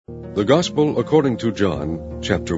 The Gospel according to John, chapter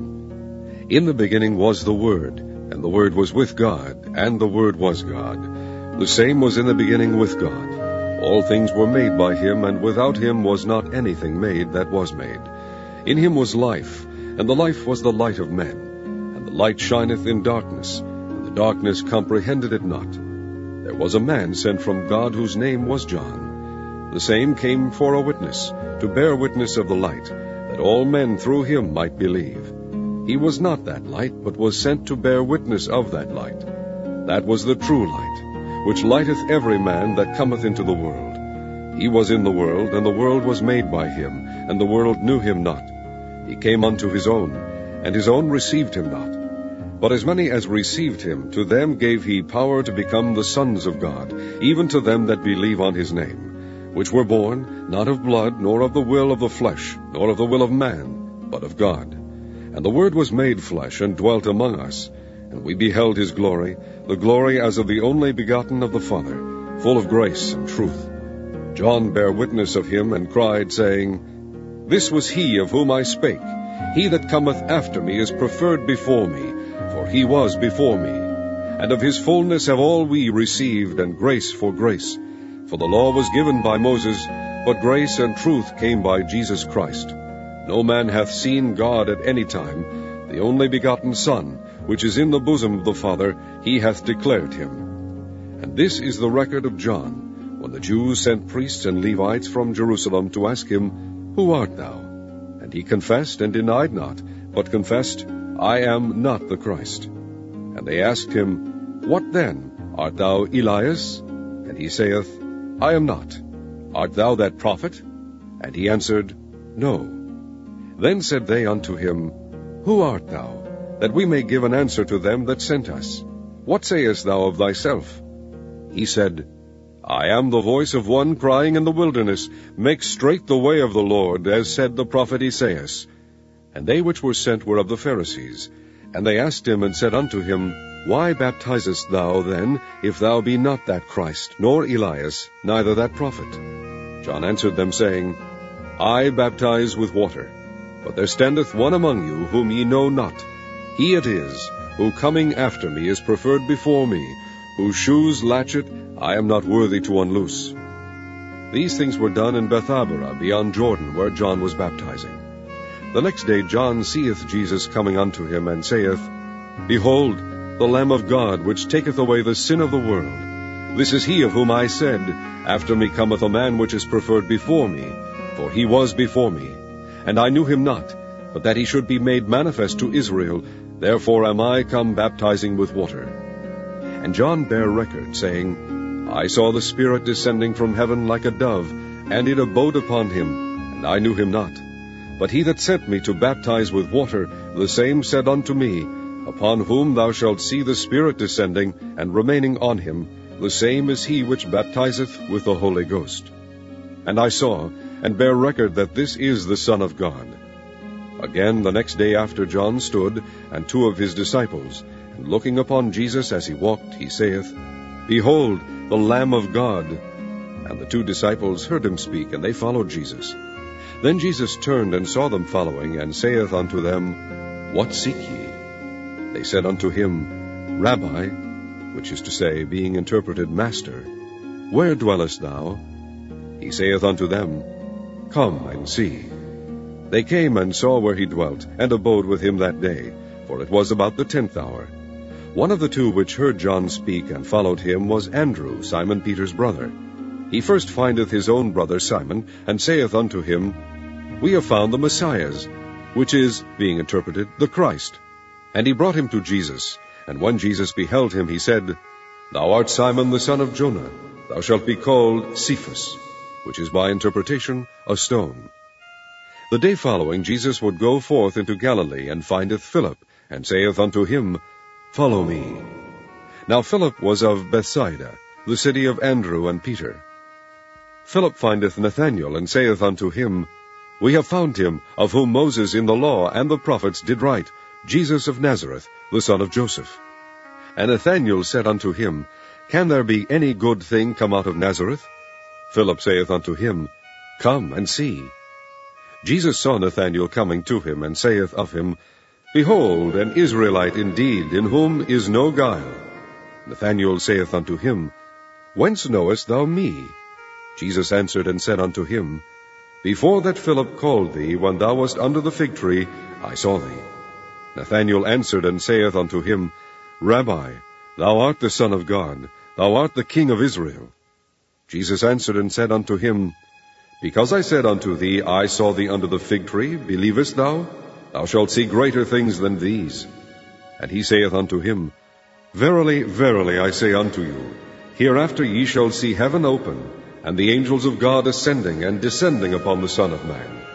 1. In the beginning was the Word, and the Word was with God, and the Word was God. The same was in the beginning with God. All things were made by him, and without him was not anything made that was made. In him was life, and the life was the light of men. And the light shineth in darkness, and the darkness comprehended it not. There was a man sent from God whose name was John. The same came for a witness, to bear witness of the light, that all men through him might believe. He was not that light, but was sent to bear witness of that light. That was the true light, which lighteth every man that cometh into the world. He was in the world, and the world was made by him, and the world knew him not. He came unto his own, and his own received him not. But as many as received him, to them gave he power to become the sons of God, even to them that believe on his name, which were born, not of blood, nor of the will of the flesh, nor of the will of man, but of God. And the Word was made flesh, and dwelt among us, and we beheld his glory, the glory as of the only begotten of the Father, full of grace and truth. John bare witness of him, and cried, saying, This was he of whom I spake. He that cometh after me is preferred before me, for he was before me. And of his fullness have all we received, and grace for grace. For the law was given by Moses, but grace and truth came by Jesus Christ. No man hath seen God at any time. The only begotten Son, which is in the bosom of the Father, he hath declared him. And this is the record of John, when the Jews sent priests and Levites from Jerusalem to ask him, Who art thou? And he confessed and denied not, but confessed, I am not the Christ. And they asked him, What then? Art thou Elias? And he saith, I am not. Art thou that prophet? And he answered, No. Then said they unto him, Who art thou? That we may give an answer to them that sent us. What sayest thou of thyself? He said, I am the voice of one crying in the wilderness, Make straight the way of the Lord, as said the prophet Esaias. And they which were sent were of the Pharisees. And they asked him, and said unto him, Why baptizest thou then, if thou be not that Christ, nor Elias, neither that prophet? John answered them, saying, I baptize with water, but there standeth one among you, whom ye know not. He it is, who coming after me is preferred before me, whose shoes latchet I am not worthy to unloose. These things were done in Bethabara, beyond Jordan, where John was baptizing. The next day John seeth Jesus coming unto him, and saith, Behold, the Lamb of God, which taketh away the sin of the world. This is he of whom I said, After me cometh a man which is preferred before me, for he was before me. And I knew him not, but that he should be made manifest to Israel. Therefore am I come baptizing with water. And John bare record, saying, I saw the Spirit descending from heaven like a dove, and it abode upon him, and I knew him not. But he that sent me to baptize with water, the same said unto me, Upon whom thou shalt see the Spirit descending, and remaining on him, the same is he which baptizeth with the Holy Ghost. And I saw, and bare record that this is the Son of God. Again the next day after John stood, and two of his disciples, and looking upon Jesus as he walked, he saith, Behold, the Lamb of God. And the two disciples heard him speak, and they followed Jesus. Then Jesus turned and saw them following, and saith unto them, What seek ye? They said unto him, Rabbi, which is to say, being interpreted, Master, where dwellest thou? He saith unto them, Come and see. They came and saw where he dwelt, and abode with him that day, for it was about the 10th hour. One of the two which heard John speak and followed him was Andrew, Simon Peter's brother. He first findeth his own brother Simon, and saith unto him, We have found the Messiah, which is, being interpreted, the Christ. And he brought him to Jesus. And when Jesus beheld him, he said, Thou art Simon the son of Jonah. Thou shalt be called Cephas, which is by interpretation, a stone. The day following Jesus would go forth into Galilee, and findeth Philip, and saith unto him, Follow me. Now Philip was of Bethsaida, the city of Andrew and Peter. Philip findeth Nathanael, and saith unto him, We have found him, of whom Moses in the law and the prophets did write, Jesus of Nazareth, the son of Joseph. And Nathanael said unto him, Can there be any good thing come out of Nazareth? Philip saith unto him, Come and see. Jesus saw Nathanael coming to him, and saith of him, Behold, an Israelite indeed, in whom is no guile. Nathanael saith unto him, Whence knowest thou me? Jesus answered and said unto him, Before that Philip called thee, when thou wast under the fig tree, I saw thee. Nathanael answered and saith unto him, Rabbi, thou art the Son of God, thou art the King of Israel. Jesus answered and said unto him, Because I said unto thee, I saw thee under the fig tree, believest thou? Thou shalt see greater things than these. And he saith unto him, Verily, verily, I say unto you, hereafter ye shall see heaven open, and the angels of God ascending and descending upon the Son of Man.